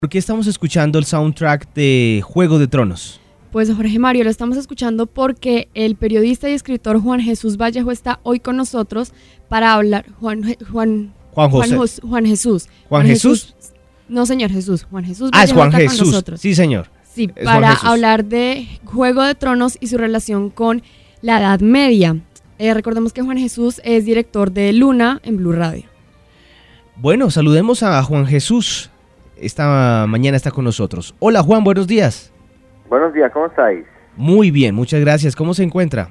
¿Por qué estamos escuchando el soundtrack de Juego de Tronos? Pues Jorge Mario, lo estamos escuchando porque el periodista y escritor Juan Jesús Vallejo está hoy con nosotros para hablar. Juan Jesús. ¿Juan Jesús? No, señor Jesús. Juan Jesús Ah, es Vallejo Juan está Jesús. con nosotros. Sí, señor. Sí, Es Juan para Jesús. hablar de Juego de Tronos y su relación con la Edad Media. Recordemos que Juan Jesús es director de Luna en Blue Radio. Bueno, saludemos a Juan Jesús. Esta mañana está con nosotros. Hola Juan, buenos días. Buenos días, ¿cómo estáis? Muy bien, muchas gracias. ¿Cómo se encuentra?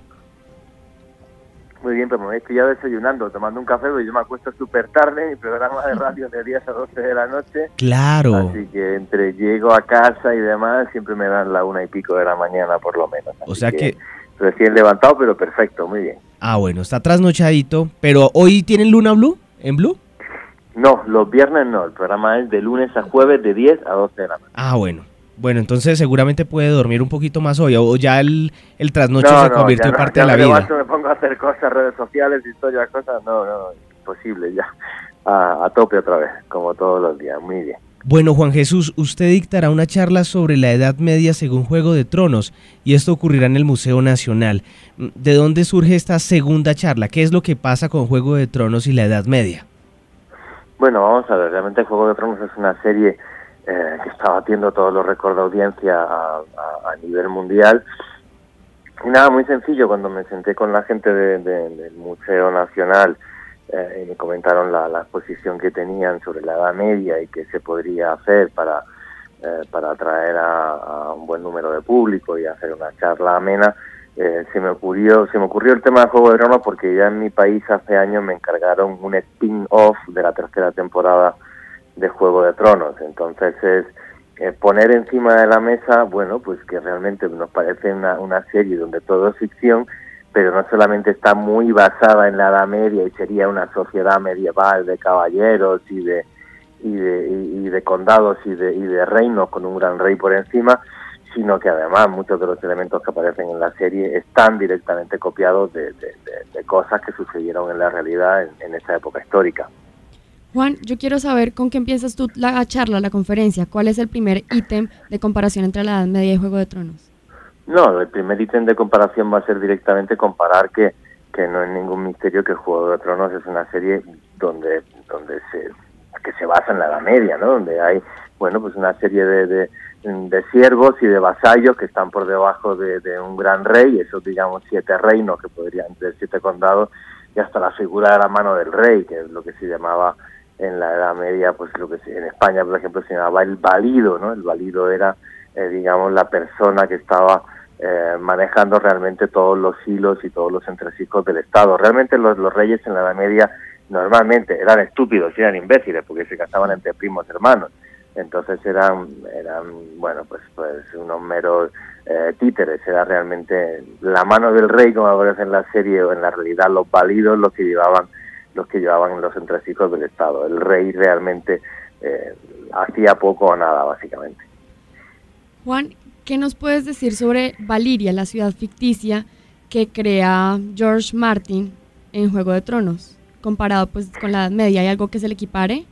Muy bien, pero me estoy ya desayunando, tomando un café, porque yo me acuesto súper tarde, mi programa de radio de 10 a 12 de la noche. Claro. Así que entre llego a casa y demás, siempre me dan la 1:00 de la mañana por lo menos. O sea que... Recién levantado, pero perfecto, muy bien. Ah, bueno, está trasnochadito. Pero ¿hoy tienen Luna Blue? ¿En Blue? No, los viernes no, el programa es de lunes a jueves de 10 a 12 de la noche. Ah, bueno. Bueno, entonces seguramente puede dormir un poquito más hoy, o ya el trasnocho se convirtió en parte de la vida. Levanto, me pongo a hacer cosas, redes sociales, historias, cosas, no, imposible ya, a tope otra vez, como todos los días, muy bien. Bueno, Juan Jesús, usted dictará una charla sobre la Edad Media según Juego de Tronos, y esto ocurrirá en el Museo Nacional. ¿De dónde surge esta segunda charla? ¿Qué es lo que pasa con Juego de Tronos y la Edad Media? Bueno, vamos a ver, realmente Juego de Tronos es una serie que está batiendo todos los récords de audiencia a nivel mundial. Y nada, muy sencillo, cuando me senté con la gente del Museo Nacional y me comentaron la exposición que tenían sobre la Edad Media y qué se podría hacer para atraer a un buen número de público y hacer una charla amena, se me ocurrió el tema de Juego de Tronos porque ya en mi país hace años me encargaron un spin-off de la tercera temporada de Juego de Tronos. Entonces es poner encima de la mesa, bueno, pues que realmente nos parece una serie donde todo es ficción, pero no solamente está muy basada en la Edad Media y sería una sociedad medieval de caballeros y de condados y de reinos con un gran rey por encima, sino que además muchos de los elementos que aparecen en la serie están directamente copiados de cosas que sucedieron en la realidad en esa época histórica. Juan, yo quiero saber con qué empiezas tú la charla, la conferencia. ¿Cuál es el primer ítem de comparación entre la Edad Media y Juego de Tronos? No, el primer ítem de comparación va a ser directamente comparar que no es ningún misterio que Juego de Tronos es una serie que se basa en la Edad Media, ¿no? Donde hay, bueno, pues una serie de siervos y de vasallos que están por debajo de un gran rey, esos digamos 7 reinos que podrían ser 7 condados, y hasta la figura de la mano del rey, que es lo que se llamaba en la Edad Media, pues lo que en España, por ejemplo, se llamaba el valido, ¿no? El valido era, digamos, la persona que estaba manejando realmente todos los hilos y todos los entresijos del Estado. Realmente los reyes en la Edad Media normalmente eran estúpidos y eran imbéciles porque se casaban entre primos hermanos. Entonces eran bueno, pues unos meros títeres. Era realmente la mano del rey, como aparece en la serie, o en la realidad los validos los que llevaban los entresijos del Estado. El rey realmente hacía poco o nada, básicamente. Juan, ¿qué nos puedes decir sobre Valyria, la ciudad ficticia que crea George Martin en Juego de Tronos, comparado pues con la Edad Media? ¿Hay algo que se le equipare?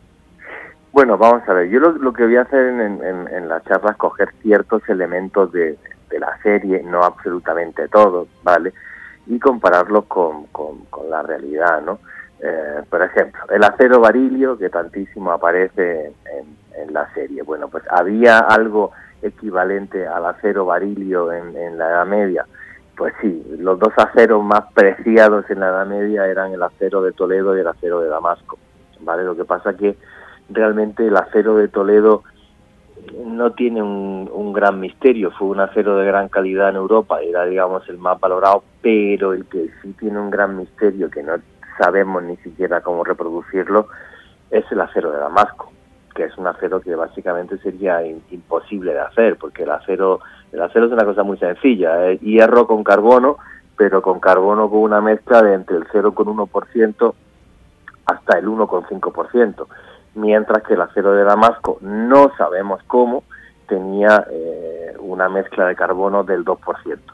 Bueno, vamos a ver, yo lo que voy a hacer en la charla es coger ciertos elementos de la serie, no absolutamente todos, ¿vale? Y compararlos con la realidad, ¿no? Por ejemplo, el acero varilio, que tantísimo aparece en la serie. Bueno, pues había algo equivalente al acero varilio en la Edad Media. Pues sí, los dos aceros más preciados en la Edad Media eran el acero de Toledo y el acero de Damasco, ¿vale? Lo que pasa que realmente el acero de Toledo no tiene un gran misterio, fue un acero de gran calidad en Europa, era digamos el más valorado, pero el que sí tiene un gran misterio que no sabemos ni siquiera cómo reproducirlo es el acero de Damasco, que es un acero que básicamente sería imposible de hacer, porque el acero es una cosa muy sencilla, es hierro con carbono, pero con carbono con una mezcla de entre el 0,1% hasta el 1,5%. Mientras que el acero de Damasco, no sabemos cómo, tenía una mezcla de carbono del 2%.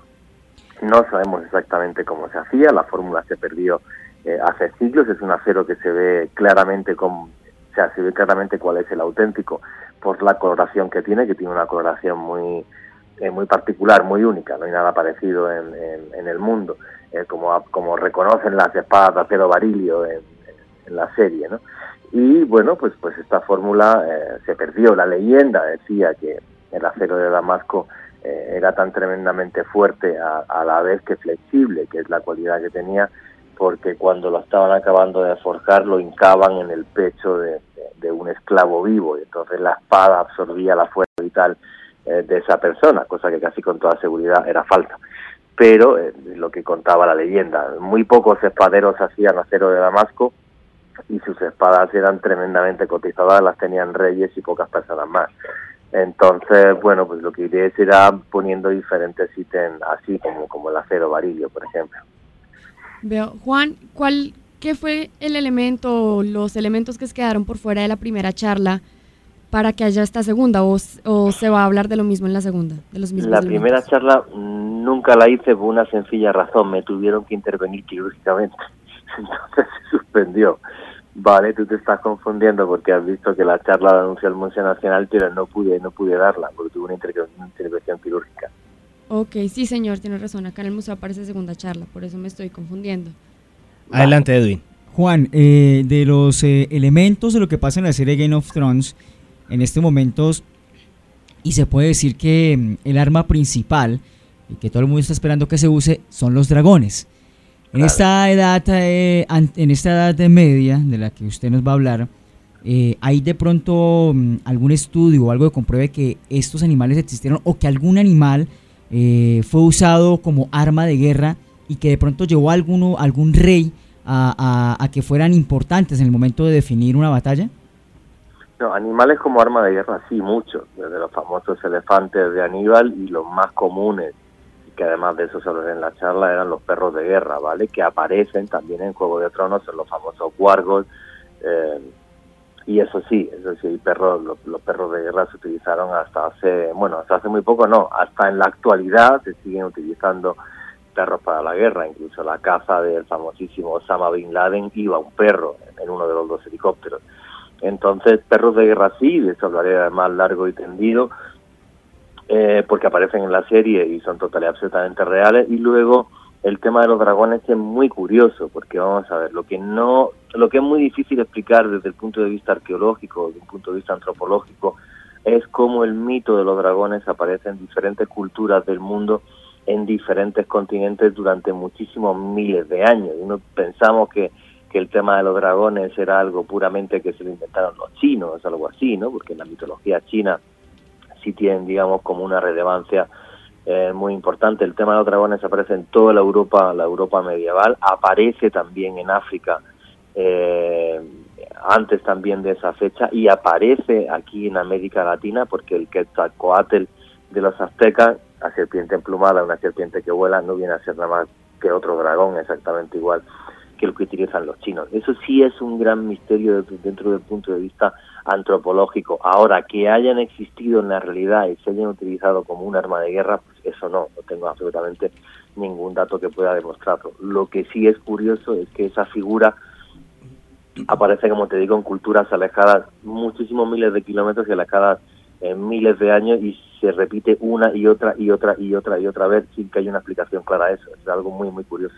No sabemos exactamente cómo se hacía, la fórmula se perdió hace siglos, es un acero que se ve claramente O sea, se ve claramente cuál es el auténtico por la coloración que tiene una coloración muy particular, muy única, no hay nada parecido en el mundo, como reconocen las espadas de acero Barilio en la serie, ¿no? Y bueno, pues esta fórmula se perdió. La leyenda decía que el acero de Damasco era tan tremendamente fuerte a la vez que flexible, que es la cualidad que tenía, porque cuando lo estaban acabando de forjar lo hincaban en el pecho de un esclavo vivo, y entonces la espada absorbía la fuerza vital de esa persona, cosa que casi con toda seguridad era falsa. Pero lo que contaba la leyenda, muy pocos espaderos hacían acero de Damasco, y sus espadas eran tremendamente cotizadas, las tenían reyes y pocas personas más. Entonces, bueno, pues lo que iré será poniendo diferentes ítems, así como el acero Barilio, por ejemplo. Veo. Juan, ¿qué fue el elemento o los elementos que se quedaron por fuera de la primera charla para que haya esta segunda, o se va a hablar de lo mismo en la segunda, de los mismos La elementos? primera charla nunca la hice por una sencilla razón, me tuvieron que intervenir quirúrgicamente, entonces se suspendió. Vale, tú te estás confundiendo porque has visto que la charla la anunció el Museo Nacional, pero no pude darla porque tuve una intervención quirúrgica. Ok, sí señor, tiene razón, acá en el museo aparece segunda charla, por eso me estoy confundiendo. Adelante, Edwin. Juan, de los elementos de lo que pasa en la serie Game of Thrones, en este momento, y se puede decir que el arma principal, y que todo el mundo está esperando que se use, son los dragones. En esta edad media de la que usted nos va a hablar, ¿hay de pronto algún estudio o algo que compruebe que estos animales existieron, o que algún animal fue usado como arma de guerra y que de pronto llevó a algún rey a que fueran importantes en el momento de definir una batalla? No, animales como arma de guerra sí, muchos, desde los famosos elefantes de Aníbal, y los más comunes, que además de eso se habla en la charla, eran los perros de guerra, ¿vale? Que aparecen también en Juego de Tronos, en los famosos wargos, y eso sí, los perros de guerra se utilizaron hasta hace muy poco, no, hasta en la actualidad se siguen utilizando perros para la guerra. Incluso la caza del famosísimo Osama Bin Laden iba un perro en uno de los dos helicópteros. Entonces, perros de guerra sí, de eso hablaré además largo y tendido, porque aparecen en la serie y son absolutamente reales. Y luego el tema de los dragones es muy curioso, porque vamos a ver, lo que es muy difícil explicar desde el punto de vista arqueológico, desde un punto de vista antropológico, es cómo el mito de los dragones aparece en diferentes culturas del mundo, en diferentes continentes durante muchísimos miles de años. Uno pensamos que el tema de los dragones era algo puramente que se lo inventaron los chinos, algo así, ¿no? Porque en la mitología china sí tienen, digamos, como una relevancia muy importante. El tema de los dragones aparece en toda la Europa medieval, aparece también en África antes también de esa fecha, y aparece aquí en América Latina, porque el Quetzalcóatl de los aztecas, la serpiente emplumada, una serpiente que vuela, no viene a ser nada más que otro dragón exactamente igual que el que utilizan los chinos. Eso sí es un gran misterio dentro del punto de vista antropológico. Ahora, que hayan existido en la realidad y se hayan utilizado como un arma de guerra, pues eso no tengo absolutamente ningún dato que pueda demostrarlo. Lo que sí es curioso es que esa figura aparece, como te digo, en culturas alejadas muchísimos miles de kilómetros y alejadas miles de años, y se repite una y otra vez sin que haya una explicación clara a eso. Es algo muy, muy curioso.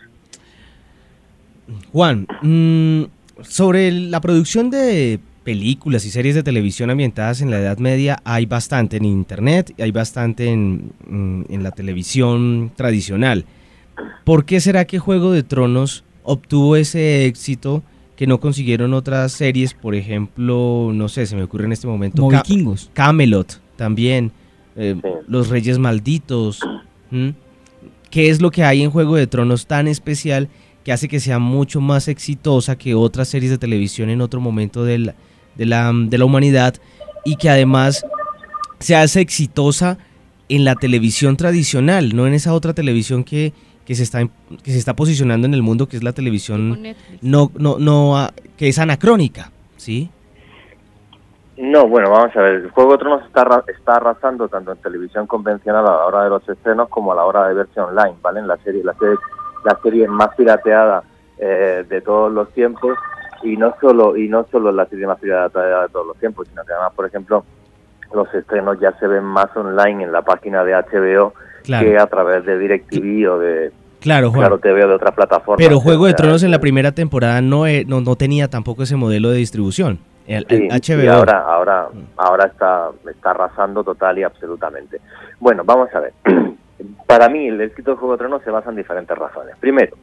Juan, sobre la producción de películas y series de televisión ambientadas en la Edad Media, hay bastante en internet, hay bastante en la televisión tradicional. ¿Por qué será que Juego de Tronos obtuvo ese éxito que no consiguieron otras series? Por ejemplo, no sé, se me ocurre en este momento Vikingos, Camelot también, Los Reyes Malditos. ¿Qué es lo que hay en Juego de Tronos tan especial que hace que sea mucho más exitosa que otras series de televisión en otro momento de la humanidad, y que además se hace exitosa en la televisión tradicional, no en esa otra televisión que se está posicionando en el mundo, que es la televisión que es anacrónica, ¿sí? No, bueno, vamos a ver, el Juego de Tronos está arrasando tanto en televisión convencional a la hora de los estrenos como a la hora de verse online, ¿vale? En la serie más pirateada de todos los tiempos, y no solo la serie más pirateada de todos los tiempos, sino que además, por ejemplo, los estrenos ya se ven más online en la página de HBO que a través de DirecTV o de Claro TV o de otras plataformas. Pero Juego de Tronos en la primera temporada no tenía tampoco ese modelo de distribución. El HBO. Y ahora está arrasando total y absolutamente. Bueno, vamos a ver. Para mí el éxito de Juego de Tronos se basa en diferentes razones. Primero,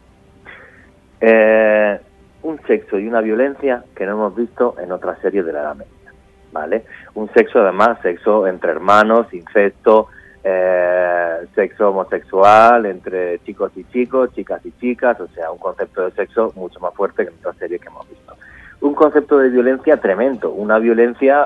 un sexo y una violencia que no hemos visto en otras series de la Edad Media, ¿vale? Un sexo, además, sexo entre hermanos, incesto, sexo homosexual entre chicos y chicos, chicas y chicas, o sea, un concepto de sexo mucho más fuerte que en otras series que hemos visto. Un concepto de violencia tremendo, una violencia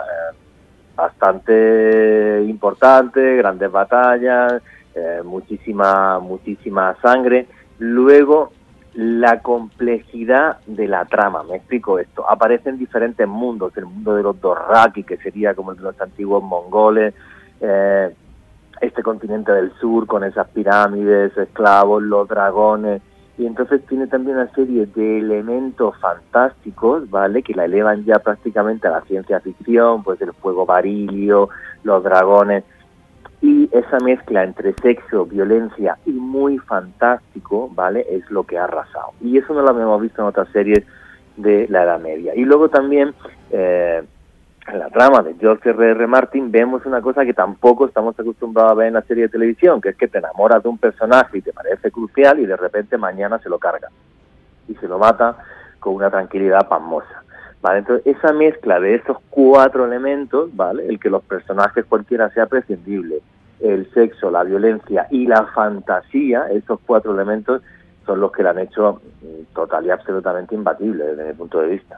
bastante importante, grandes batallas, muchísima sangre. Luego, la complejidad de la trama, me explico esto, aparecen diferentes mundos, el mundo de los Dothraki, que sería como el de los antiguos mongoles, este continente del sur con esas pirámides, esclavos, los dragones, y entonces tiene también una serie de elementos fantásticos, ¿vale?, que la elevan ya prácticamente a la ciencia ficción, pues el fuego varilio, los dragones, y esa mezcla entre sexo, violencia y muy fantástico, ¿vale?, es lo que ha arrasado. Y eso no lo habíamos visto en otras series de la Edad Media. Y luego también, en la trama de George R.R. Martin, vemos una cosa que tampoco estamos acostumbrados a ver en la serie de televisión, que es que te enamoras de un personaje y te parece crucial y de repente mañana se lo carga y se lo mata con una tranquilidad pasmosa. ¿Vale? Entonces, esa mezcla de esos 4 elementos, ¿vale?, el que los personajes cualquiera sea prescindible, el sexo, la violencia y la fantasía, esos 4 elementos son los que la han hecho total y absolutamente imbatible desde mi punto de vista.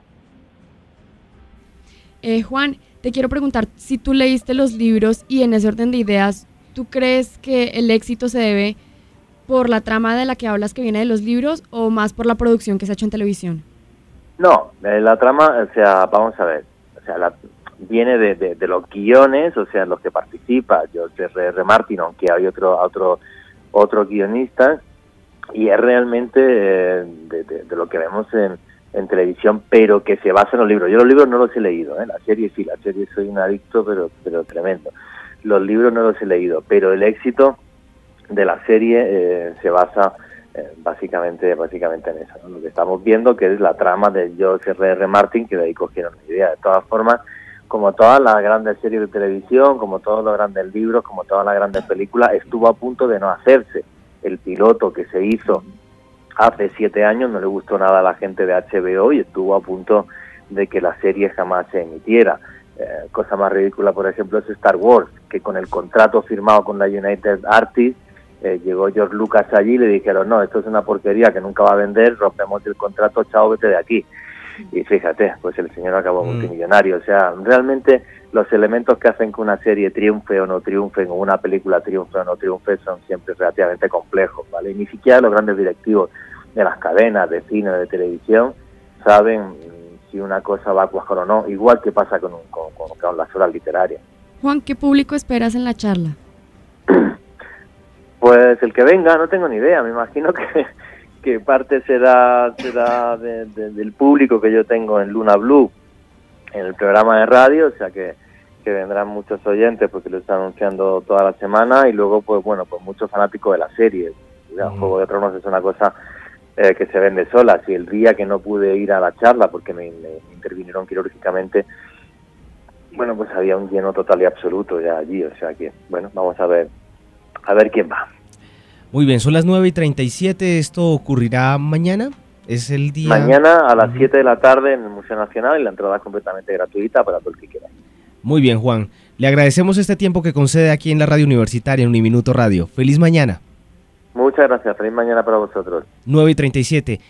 Juan, te quiero preguntar, si tú leíste los libros y en ese orden de ideas, ¿tú crees que el éxito se debe por la trama de la que hablas que viene de los libros o más por la producción que se ha hecho en televisión? No, la trama, o sea, vamos a ver, o sea, viene de los guiones, o sea, en los que participa George R.R. Martin, aunque hay otro guionista, y es realmente de lo que vemos en televisión, pero que se basa en los libros. Yo los libros no los he leído, la serie sí, la serie soy un adicto, pero tremendo. Los libros no los he leído, pero el éxito de la serie se basa básicamente en eso, ¿no? Lo que estamos viendo, que es la trama de George R.R. Martin, que de ahí cogieron la idea. De todas formas, como todas las grandes series de televisión, como todos los grandes libros, como todas las grandes películas, estuvo a punto de no hacerse. El piloto que se hizo hace 7 años no le gustó nada a la gente de HBO y estuvo a punto de que la serie jamás se emitiera. Cosa más ridícula, por ejemplo, es Star Wars, que con el contrato firmado con la United Artists, llegó George Lucas allí y le dijeron, no, esto es una porquería que nunca va a vender, rompemos el contrato, chao, vete de aquí. Y fíjate, pues el señor acabó multimillonario. O sea, realmente los elementos que hacen que una serie triunfe o no triunfe, o una película triunfe o no triunfe, son siempre relativamente complejos, ¿vale? Y ni siquiera los grandes directivos de las cadenas de cine o de televisión saben si una cosa va a cuajar o no, igual que pasa con las obras literarias. Juan, ¿qué público esperas en la charla? Pues el que venga, no tengo ni idea, me imagino que parte será del público que yo tengo en Luna Blue, en el programa de radio, o sea que vendrán muchos oyentes porque lo están anunciando toda la semana, y luego pues bueno, pues muchos fanáticos de la serie. Juego de Tronos es una cosa que se vende sola. Si el día que no pude ir a la charla porque me intervinieron quirúrgicamente, bueno, pues había un lleno total y absoluto ya allí, o sea que bueno, vamos a ver quién va. Muy bien, son las 9:37, ¿esto ocurrirá mañana? ¿Es el día? Mañana a las 7 de la tarde en el Museo Nacional, y la entrada es completamente gratuita para todo el que quiera. Muy bien, Juan. Le agradecemos este tiempo que concede aquí en la Radio Universitaria, en Uniminuto Radio. ¡Feliz mañana! Muchas gracias, feliz mañana para vosotros. 9:37.